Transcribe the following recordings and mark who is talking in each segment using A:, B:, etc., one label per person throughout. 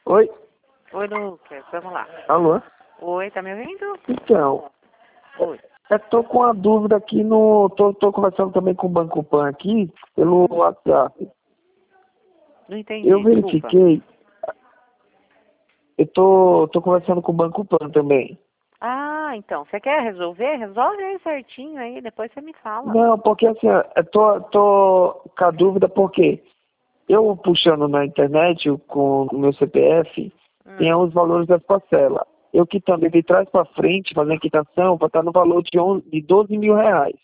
A: Oi,
B: Oi, Lucas, vamos lá.
A: alô?
B: Oi, tá me ouvindo?
A: Então,
B: Oi.
A: eu tô com uma dúvida aqui no. Tô conversando também com o Banco Pan aqui, pelo WhatsApp.
B: Não
A: Eu
B: entendi, desculpa.
A: verifiquei, eu tô conversando com o Banco Pan também.
B: Ah, então, você quer resolver? Resolve aí certinho aí, depois você me fala.
A: Não, porque assim, ó, eu tô com a dúvida porque eu puxando na internet com o meu CPF, tem
B: Hum.
A: os valores das parcelas. Eu quitando de trás para frente, fazendo a quitação, vai estar no valor de 12 mil reais.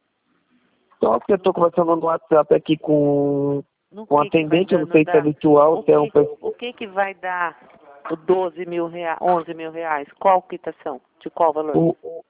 A: Só que eu estou conversando no WhatsApp aqui com
B: No
A: um
B: que vai
A: atendente, eu não
B: dando
A: sei se é
B: da...
A: virtual,
B: O
A: se é um
B: que,
A: pessoal.
B: o que que vai dar o 12 mil reais, 11 mil reais? Qual quitação? De qual valor?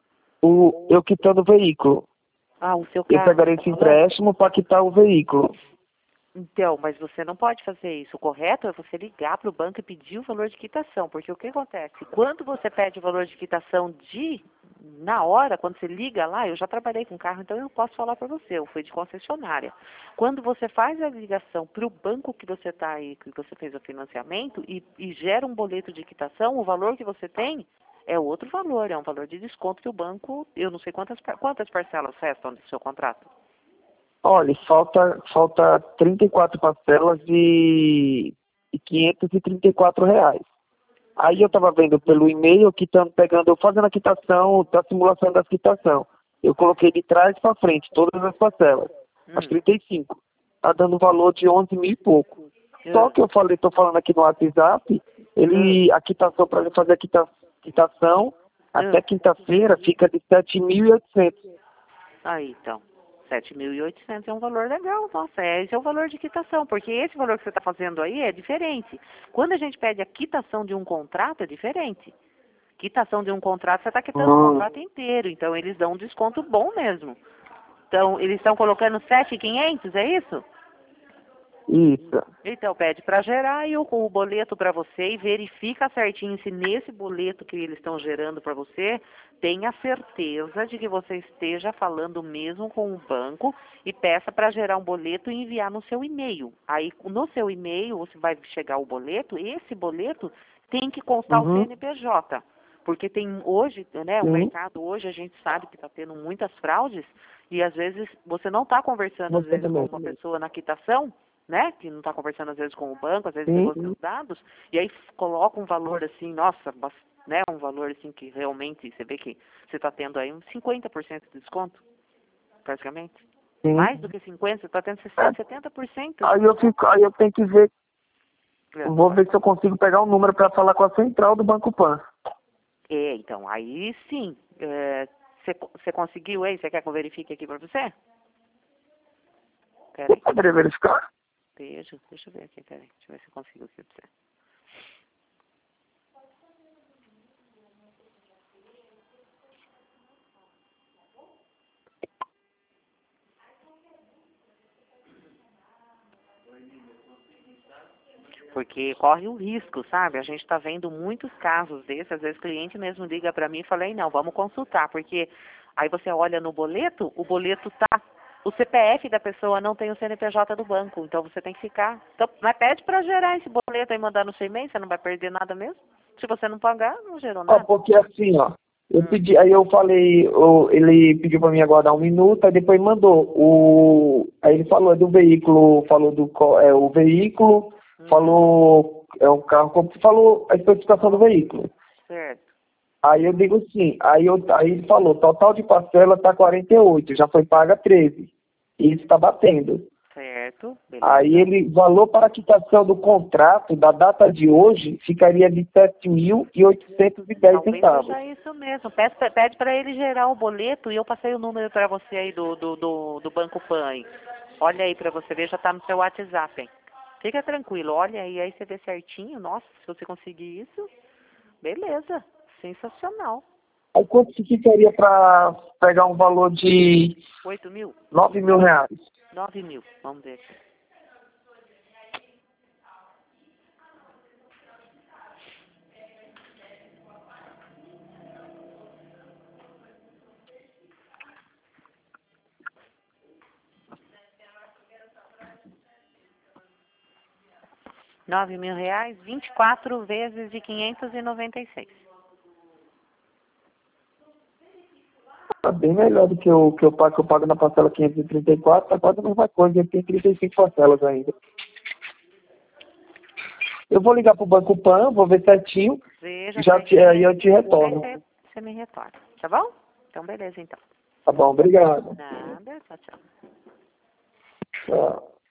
A: Eu quitando o veículo.
B: Ah, o seu
A: Eu
B: carro, você
A: pegaria
B: tá
A: esse
B: falando?
A: empréstimo para quitar o veículo.
B: Então, mas você não pode fazer isso. O correto é você ligar para o banco e pedir o valor de quitação, porque o que acontece? Quando você pede o valor de quitação na hora, quando você liga lá, eu já trabalhei com carro, então eu posso falar para você, eu fui de concessionária. Quando você faz a ligação para o banco que você está aí, que você fez o financiamento, e gera um boleto de quitação, o valor que você tem é outro valor, é um valor de desconto que o banco, eu não sei quantas parcelas restam do seu contrato.
A: Olha, falta 34 parcelas de 534 reais. Aí eu estava vendo pelo e-mail, pegando, fazendo a quitação, da simulação da quitação. Eu coloquei de trás para frente todas as parcelas, as
B: Hum.
A: 35. Está dando um valor de 11 mil e pouco. Só
B: Ah,
A: que eu falei, estou falando aqui no WhatsApp,
B: ah,
A: a quitação, para ele fazer a quitação,
B: ah.
A: até quinta-feira fica de 7.800.
B: Aí, então, 7.800 é um valor legal. Nossa, esse é o valor de quitação, porque esse valor que você está fazendo aí é diferente. Quando a gente pede a quitação de um contrato, é diferente. Quitação de um contrato, você está quitando o contrato inteiro, então eles dão um desconto bom mesmo. Então, eles estão colocando 7.500, é isso?
A: Isso.
B: Então, pede para gerar e o boleto para você e verifica certinho se nesse boleto que eles estão gerando para você, tenha certeza de que você esteja falando mesmo com o banco e peça para gerar um boleto e enviar no seu e-mail. Aí, no seu e-mail, você vai chegar o boleto, esse boleto tem que constar o
A: Uhum.
B: CNPJ. Porque tem hoje, né, o
A: Sim.
B: mercado hoje a gente sabe que está tendo muitas fraudes e às vezes você não está conversando às
A: Você
B: vezes com
A: também.
B: uma pessoa na quitação, né, que não está conversando às vezes com o banco, às vezes
A: Sim.
B: pegou seus dados, e aí coloca um valor assim, nossa, né, um valor assim que realmente você vê que você está tendo aí uns 50% de desconto, praticamente.
A: Sim.
B: Mais do que 50%, você está tendo 60%, 70%.
A: Aí eu tenho que ver,
B: É,
A: vou ver se eu consigo pegar um número para falar com a central do Banco Pan.
B: então, aí sim, você conseguiu aí? Você quer que eu verifique aqui para você?
A: Você
B: Peraí,
A: poderia verificar?
B: deixa eu ver aqui, peraí, deixa eu ver se eu consigo aqui para você. Porque corre o risco, sabe? A gente está vendo muitos casos desses, às vezes o cliente mesmo liga para mim e fala, não, vamos consultar, porque aí você olha no boleto, o boleto tá, o CPF da pessoa não tem o CNPJ do banco, então você tem que ficar, então, mas pede para gerar esse boleto e mandar no seu e-mail, você não vai perder nada mesmo. Se você não pagar, não gerou
A: Ó,
B: nada.
A: porque assim, ó, eu
B: Hum,
A: pedi, aí eu falei, ele pediu para mim aguardar um minuto, aí depois mandou. Aí ele falou do veículo, falou o veículo,
B: hum,
A: falou, é um carro, falou a especificação do veículo.
B: certo,
A: Aí eu digo sim, aí ele falou, total de parcela tá 48, já foi paga 13. Isso está batendo.
B: certo,
A: Aí
B: beleza.
A: ele, valor para quitação do contrato, da data de hoje, ficaria de 7.810
B: Talvez
A: centavos.
B: seja isso mesmo. Pede para ele gerar o boleto e eu passei o número para você aí do Banco Pan. Aí. Olha aí para você ver, já está no seu WhatsApp. Hein? Fica tranquilo, olha aí você vê certinho. Nossa, se você conseguir isso, beleza. Sensacional.
A: Aí quanto que ficaria para pegar um valor de
B: 8.000?
A: 9 mil reais?
B: 9.000. Vamos ver aqui. R$ 9.000, 24 vezes de 596.
A: Tá bem melhor do que que eu pago na parcela 534, tá quase a mesma coisa, ele tem 35 parcelas ainda. Eu vou ligar pro Banco Pan, vou ver certinho,
B: Veja,
A: aí eu te retorno.
B: aí você me retorna, tá bom? Então, beleza, então.
A: Tá bom, obrigado.
B: Nada, tchau, tchau.
A: Tchau.